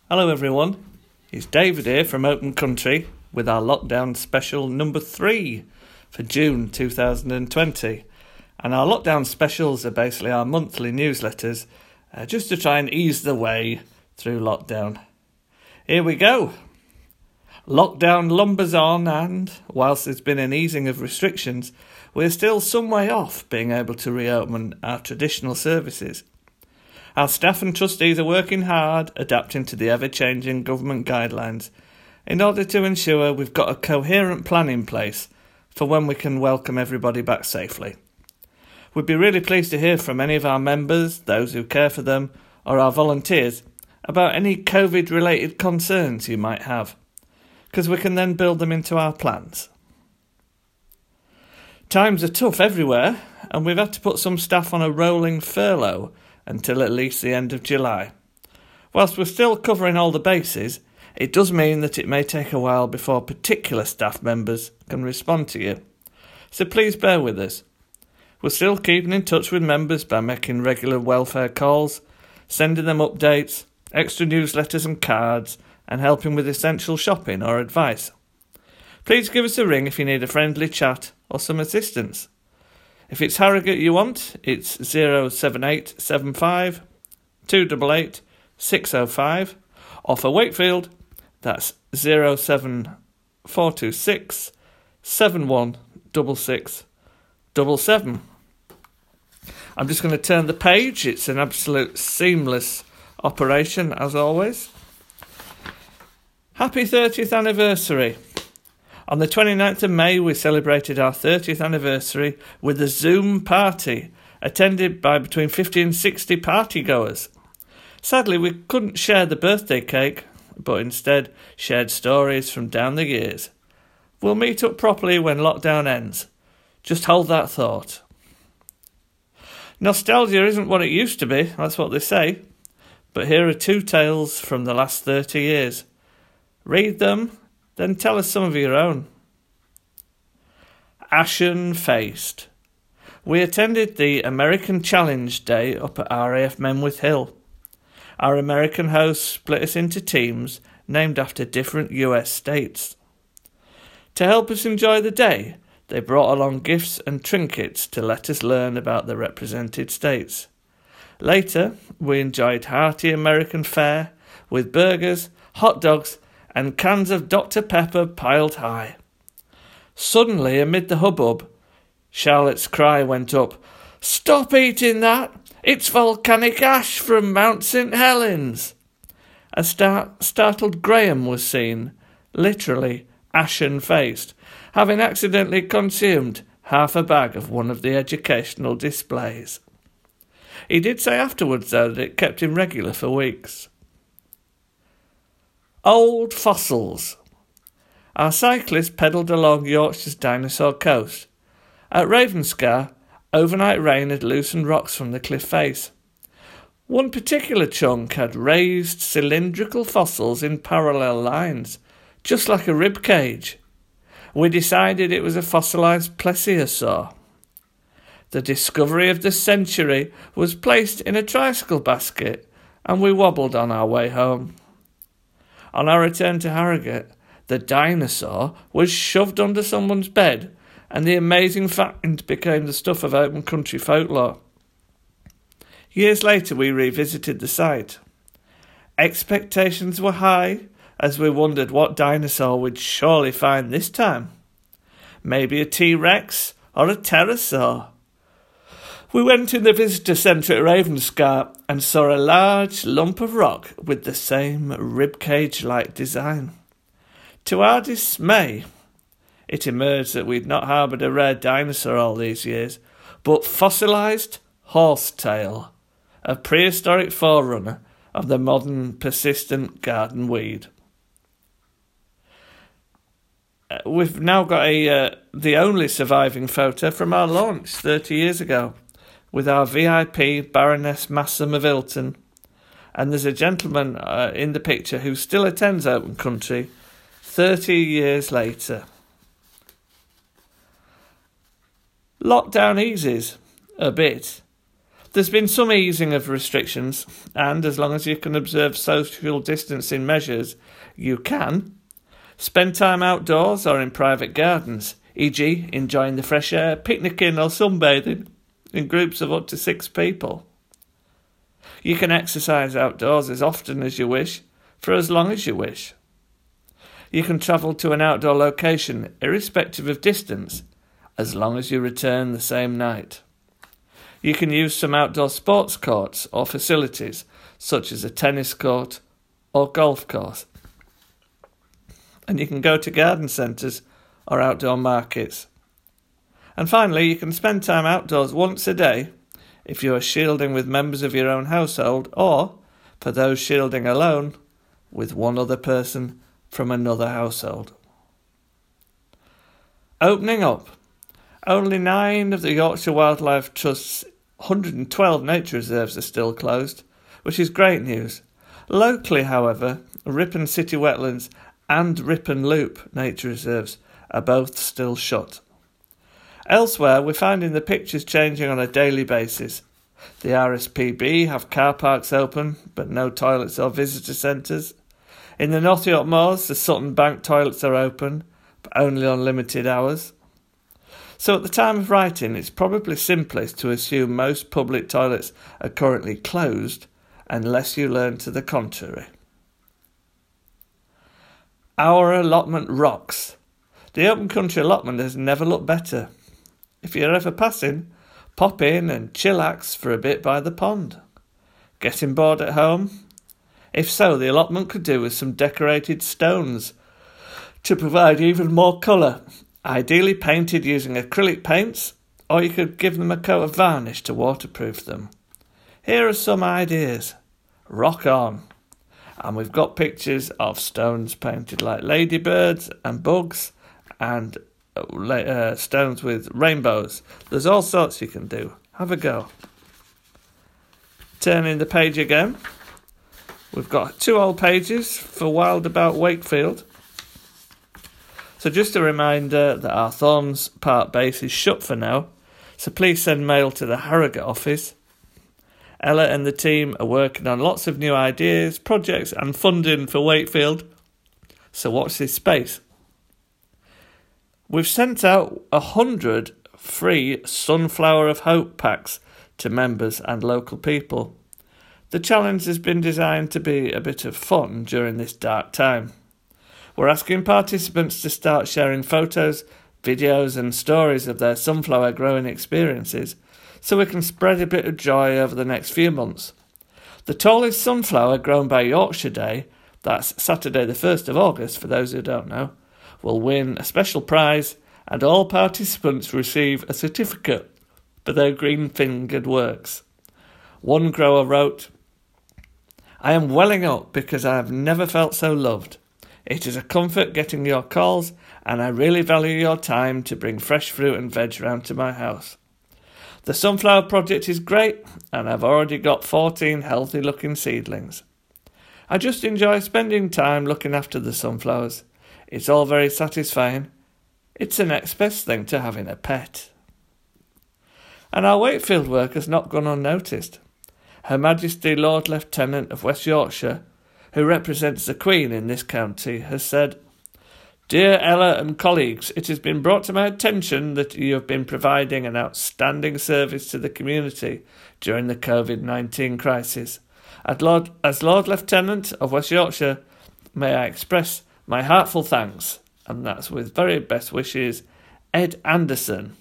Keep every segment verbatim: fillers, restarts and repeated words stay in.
Hello everyone, it's David here from Open Country with our lockdown special number three for June two thousand twenty. And our lockdown specials are basically our monthly newsletters uh, just to try and ease the way through lockdown. Here we go. Lockdown lumbers on, and whilst there's been an easing of restrictions, we're still some way off being able to reopen our traditional services. Our staff and trustees are working hard, adapting to the ever-changing government guidelines in order to ensure we've got a coherent plan in place for when we can welcome everybody back safely. We'd be really pleased to hear from any of our members, those who care for them, or our volunteers about any COVID-related concerns you might have, because we can then build them into our plans. Times are tough everywhere, and we've had to put some staff on a rolling furlough until at least the end of July. Whilst we're still covering all the bases, it does mean that it may take a while before particular staff members can respond to you. So please bear with us. We're still keeping in touch with members by making regular welfare calls, sending them updates, extra newsletters and cards, and helping with essential shopping or advice. Please give us a ring if you need a friendly chat or some assistance. If it's Harrogate you want, it's zero seven eight seven five two eight eight six zero five, or for Wakefield, that's zero seven four two six seven one six six seven seven. I'm just going to turn the page. It's an absolute seamless operation, as always. Happy thirtieth anniversary. On the twenty-ninth of May, we celebrated our thirtieth anniversary with a Zoom party, attended by between fifty and sixty partygoers. Sadly, we couldn't share the birthday cake, but instead shared stories from down the years. We'll meet up properly when lockdown ends. Just hold that thought. Nostalgia isn't what it used to be, that's what they say. But here are two tales from the last thirty years. Read them, then tell us some of your own. Ashen-faced. We attended the American Challenge Day up at R A F Menwith Hill. Our American hosts split us into teams named after different U S states. To help us enjoy the day, they brought along gifts and trinkets to let us learn about the represented states. Later, we enjoyed hearty American fare with burgers, hot dogs, and cans of Doctor Pepper piled high. Suddenly, amid the hubbub, Charlotte's cry went up, "Stop eating that! It's volcanic ash from Mount Saint Helens!" A star- startled Graham was seen, literally ashen-faced, having accidentally consumed half a bag of one of the educational displays. He did say afterwards, though, that it kept him regular for weeks. Old fossils. Our cyclist pedalled along Yorkshire's Dinosaur Coast. At Ravenscar, overnight rain had loosened rocks from the cliff face. One particular chunk had raised cylindrical fossils in parallel lines, just like a rib cage. We decided it was a fossilised plesiosaur. The discovery of the century was placed in a tricycle basket, and we wobbled on our way home. On our return to Harrogate, the dinosaur was shoved under someone's bed, and the amazing find became the stuff of open country folklore. Years later, we revisited the site. Expectations were high, as we wondered what dinosaur we'd surely find this time. Maybe a T-Rex or a pterosaur. We went in the visitor centre at Ravenscar and saw a large lump of rock with the same ribcage-like design. To our dismay, it emerged that we'd not harboured a rare dinosaur all these years, but fossilised horsetail, a prehistoric forerunner of the modern persistent garden weed. Uh, we've now got a uh, the only surviving photo from our launch thirty years ago, with our V I P Baroness Massam of Ilton, and there's a gentleman uh, in the picture who still attends Open Country thirty years later. Lockdown eases a bit. There's been some easing of restrictions, and as long as you can observe social distancing measures, you can spend time outdoors or in private gardens, for example enjoying the fresh air, picnicking or sunbathing in groups of up to six people. You can exercise outdoors as often as you wish, for as long as you wish. You can travel to an outdoor location, irrespective of distance, as long as you return the same night. You can use some outdoor sports courts or facilities, such as a tennis court or golf course. And you can go to garden centres or outdoor markets. And finally, you can spend time outdoors once a day if you are shielding with members of your own household, or, for those shielding alone, with one other person from another household. Opening up. Only nine of the Yorkshire Wildlife Trust's one hundred twelve nature reserves are still closed, which is great news. Locally, however, Ripon City Wetlands and Ripon Loop nature reserves are both still shut. Elsewhere, we're finding the pictures changing on a daily basis. The R S P B have car parks open, but no toilets or visitor centres. In the North York Moors, the Sutton Bank toilets are open, but only on limited hours. So at the time of writing, it's probably simplest to assume most public toilets are currently closed, unless you learn to the contrary. Our allotment rocks. The open country allotment has never looked better. If you're ever passing, pop in and chillax for a bit by the pond. Getting bored at home? If so, the allotment could do with some decorated stones to provide even more colour, ideally painted using acrylic paints, or you could give them a coat of varnish to waterproof them. Here are some ideas. Rock on. And we've got pictures of stones painted like ladybirds and bugs, and uh, stones with rainbows. There's all sorts you can do. Have a go. Turning the page again. We've got two old pages for Wild About Wakefield. So just a reminder that our Thorns Park base is shut for now, so please send mail to the Harrogate office. Ella and the team are working on lots of new ideas, projects and funding for Wakefield, so watch this space. We've sent out a hundred free Sunflower of Hope packs to members and local people. The challenge has been designed to be a bit of fun during this dark time. We're asking participants to start sharing photos, videos and stories of their sunflower growing experiences so we can spread a bit of joy over the next few months. The tallest sunflower grown by Yorkshire Day, that's Saturday the first of August for those who don't know, will win a special prize, and all participants receive a certificate for their green-fingered works. One grower wrote, "I am welling up because I have never felt so loved. It is a comfort getting your calls, and I really value your time to bring fresh fruit and veg round to my house. The sunflower project is great, and I've already got fourteen healthy-looking seedlings. I just enjoy spending time looking after the sunflowers. It's all very satisfying. It's the next best thing to having a pet." And our Wakefield work has not gone unnoticed. Her Majesty Lord Lieutenant of West Yorkshire, who represents the Queen in this county, has said, "Dear Ella and colleagues, it has been brought to my attention that you have been providing an outstanding service to the community during the covid nineteen crisis. As Lord, as Lord Lieutenant of West Yorkshire, may I express my heartfelt thanks," and that's with very best wishes, Ed Anderson.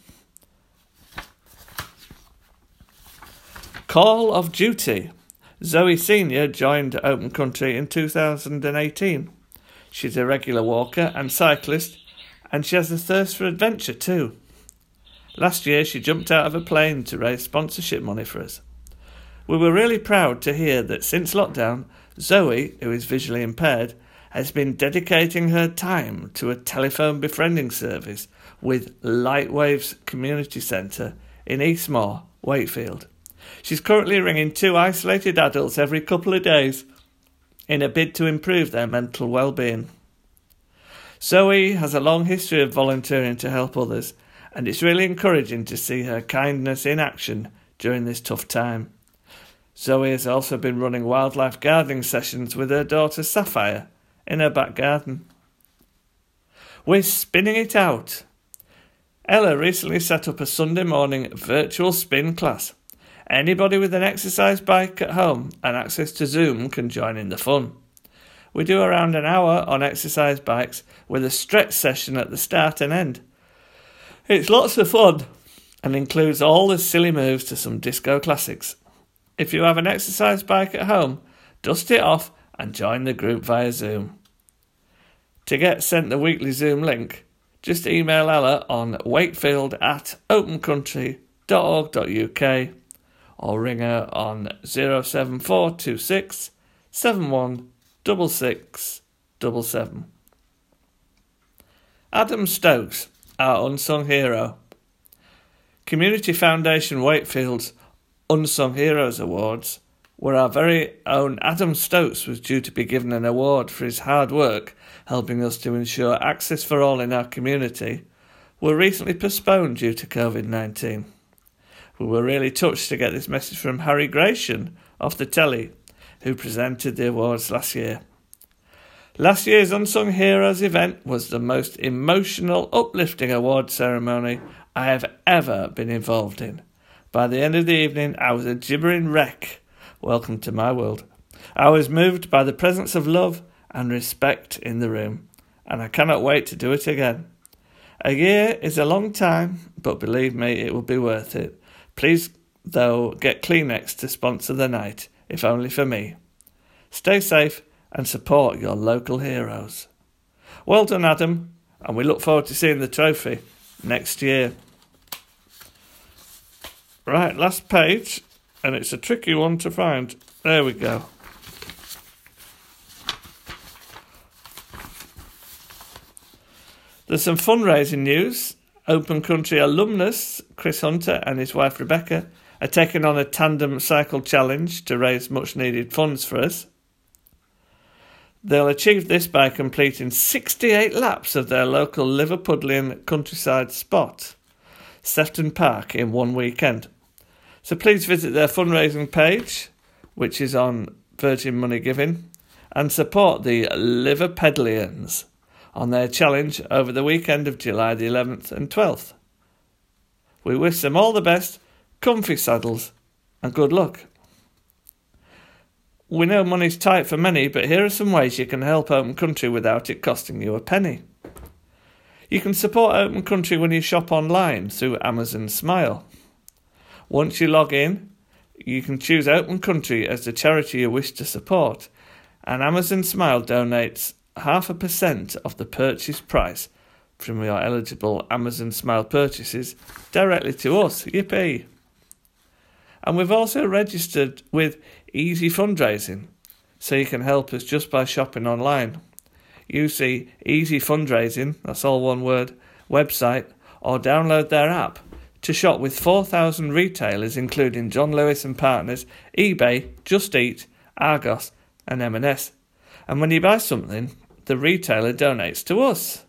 Call of Duty. Zoe Senior joined Open Country in two thousand eighteen. She's a regular walker and cyclist, and she has a thirst for adventure too. Last year she jumped out of a plane to raise sponsorship money for us. We were really proud to hear that since lockdown, Zoe, who is visually impaired, has been dedicating her time to a telephone befriending service with Lightwaves Community Centre in Eastmoor, Wakefield. She's currently ringing two isolated adults every couple of days in a bid to improve their mental well-being. Zoe has a long history of volunteering to help others, and it's really encouraging to see her kindness in action during this tough time. Zoe has also been running wildlife gardening sessions with her daughter Sapphire in her back garden. We're spinning it out. Ella recently set up a Sunday morning virtual spin class. Anybody with an exercise bike at home and access to Zoom can join in the fun. We do around an hour on exercise bikes with a stretch session at the start and end. It's lots of fun and includes all the silly moves to some disco classics. If you have an exercise bike at home, dust it off and join the group via Zoom. To get sent the weekly Zoom link, just email Ella on wakefield at opencountry dot org dot U K or ring her on zero seven four two six seven one six six seven seven. Adam Stokes, our unsung hero. Community Foundation Wakefield's Unsung Heroes Awards, where our very own Adam Stokes was due to be given an award for his hard work helping us to ensure access for all in our community, were recently postponed due to covid nineteen. We were really touched to get this message from Harry Gratian off the telly, who presented the awards last year. Last year's Unsung Heroes event was the most emotional, uplifting award ceremony I have ever been involved in. By the end of the evening, I was a gibbering wreck. Welcome to my world. I was moved by the presence of love and respect in the room, and I cannot wait to do it again. A year is a long time, but believe me, it will be worth it. Please, though, get Kleenex to sponsor the night, if only for me. Stay safe and support your local heroes. Well done, Adam, and we look forward to seeing the trophy next year. Right, last page, and it's a tricky one to find. There we go. There's some fundraising news. Open Country alumnus Chris Hunter and his wife Rebecca are taking on a tandem cycle challenge to raise much needed funds for us. They'll achieve this by completing sixty-eight laps of their local Liverpudlian countryside spot, Sefton Park, in one weekend. So please visit their fundraising page, which is on Virgin Money Giving, and support the Liverpudlians on their challenge over the weekend of July the eleventh and twelfth. We wish them all the best, comfy saddles, and good luck. We know money's tight for many, but here are some ways you can help Open Country without it costing you a penny. You can support Open Country when you shop online through Amazon Smile. Once you log in, you can choose Open Country as the charity you wish to support, and Amazon Smile donates half a percent of the purchase price from your eligible Amazon Smile purchases directly to us. Yippee! And we've also registered with Easy Fundraising, so you can help us just by shopping online. Use the Easy Fundraising, that's all one word, website, or download their app to shop with four thousand retailers including John Lewis and Partners, eBay, Just Eat, Argos and M and S. And when you buy something, the retailer donates to us.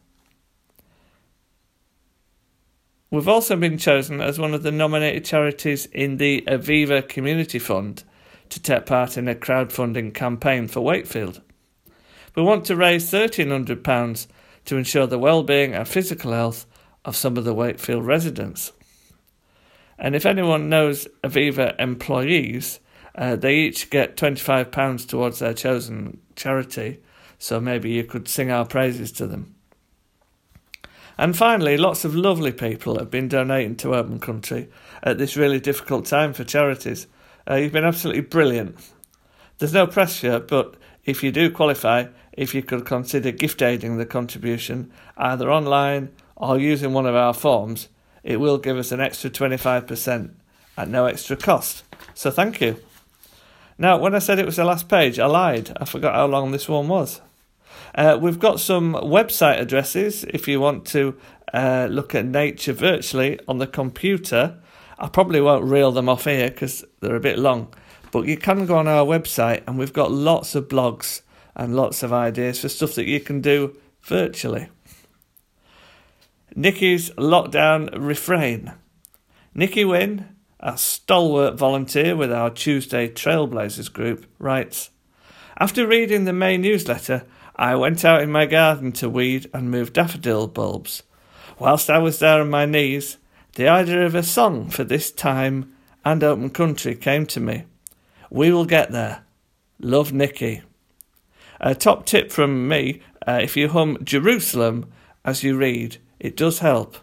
We've also been chosen as one of the nominated charities in the Aviva Community Fund to take part in a crowdfunding campaign for Wakefield. We want to raise one thousand three hundred pounds to ensure the well-being and physical health of some of the Wakefield residents. And if anyone knows Aviva employees, uh, they each get twenty-five pounds towards their chosen charity, so maybe you could sing our praises to them. And finally, lots of lovely people have been donating to Open Country at this really difficult time for charities. Uh, you've been absolutely brilliant. There's no pressure, but if you do qualify, if you could consider gift aiding the contribution, either online or using one of our forms, it will give us an extra twenty-five percent at no extra cost. So thank you. Now, when I said it was the last page, I lied. I forgot how long this one was. Uh, we've got some website addresses if you want to uh, look at nature virtually on the computer. I probably won't reel them off here because they're a bit long, but you can go on our website and we've got lots of blogs and lots of ideas for stuff that you can do virtually. Nikki's lockdown refrain. Nikki Wynn, a stalwart volunteer with our Tuesday Trailblazers group, writes, "After reading the May newsletter, I went out in my garden to weed and move daffodil bulbs. Whilst I was there on my knees, the idea of a song for this time and open country came to me. We will get there. Love, Nikki." A top tip from me, uh, if you hum Jerusalem as you read, it does help.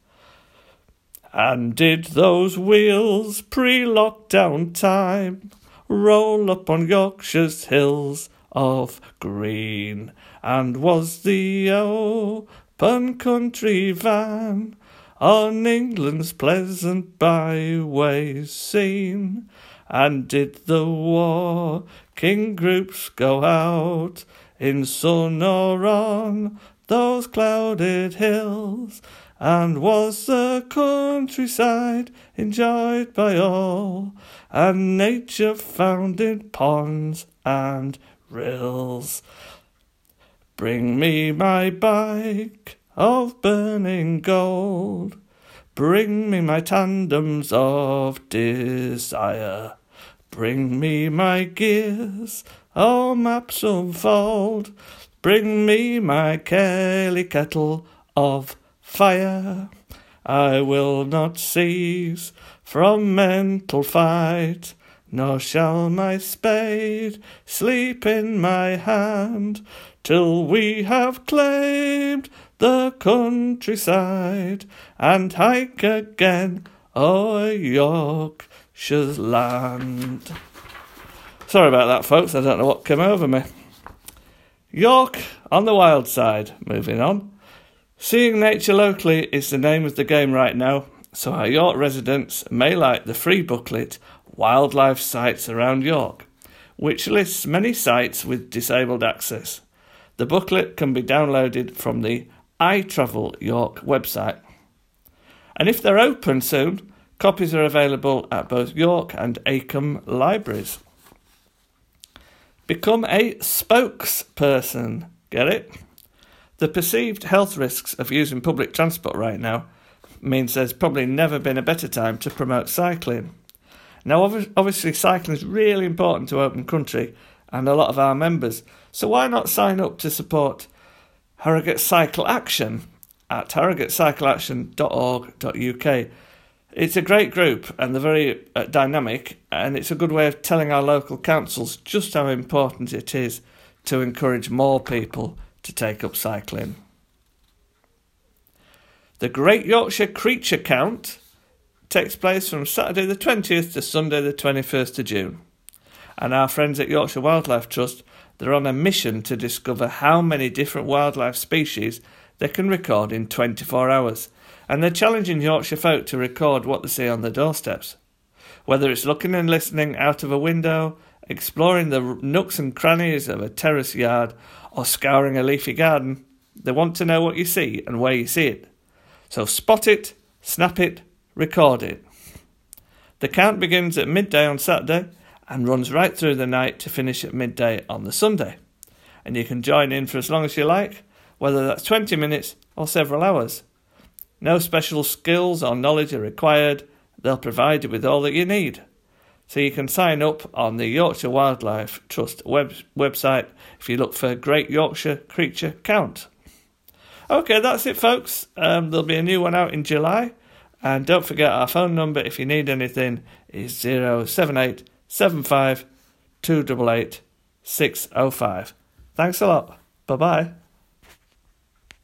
And did those wheels pre-lockdown time roll up on Yorkshire's hills of green? And was the open country van on England's pleasant byways seen? And did the walking groups go out in sun or on those clouded hills? And was the countryside enjoyed by all, and nature found in ponds and rills? Bring me my bike of burning gold, bring me my tandems of desire, bring me my gears, oh maps unfold, bring me my Kelly kettle of fire. I will not cease from mental fight, nor shall my spade sleep in my hand, till we have claimed the countryside and hike again o'er Yorkshire's land. Sorry about that, folks. I don't know what came over me. York on the wild side. Moving on. Seeing nature locally is the name of the game right now, so our York residents may like the free booklet Wildlife Sites Around York, which lists many sites with disabled access. The booklet can be downloaded from the I Travel York website. And if they're open soon, copies are available at both York and Acomb libraries. Become a spokesperson. Get it? The perceived health risks of using public transport right now means there's probably never been a better time to promote cycling. Now, obviously, cycling is really important to Open Country and a lot of our members, so why not sign up to support Harrogate Cycle Action at harrogate cycle action dot org dot U K. It's a great group and they're very uh, dynamic, and it's a good way of telling our local councils just how important it is to encourage more people to take up cycling. The Great Yorkshire Creature Count takes place from Saturday the twentieth to Sunday the twenty-first of June. And our friends at Yorkshire Wildlife Trust, they're on a mission to discover how many different wildlife species they can record in twenty-four hours. And they're challenging Yorkshire folk to record what they see on their doorsteps. Whether it's looking and listening out of a window, exploring the nooks and crannies of a terrace yard, or scouring a leafy garden, they want to know what you see and where you see it. So spot it, snap it, record it. The count begins at midday on Saturday and runs right through the night to finish at midday on the Sunday. And you can join in for as long as you like, whether that's twenty minutes or several hours. No special skills or knowledge are required. They'll provide you with all that you need. So you can sign up on the Yorkshire Wildlife Trust web- website if you look for Great Yorkshire Creature Count. Okay, that's it, folks. Um, there'll be a new one out in July. And don't forget, our phone number, if you need anything, is zero seven eight seven five two eight eight six zero five. Thanks a lot. Bye-bye.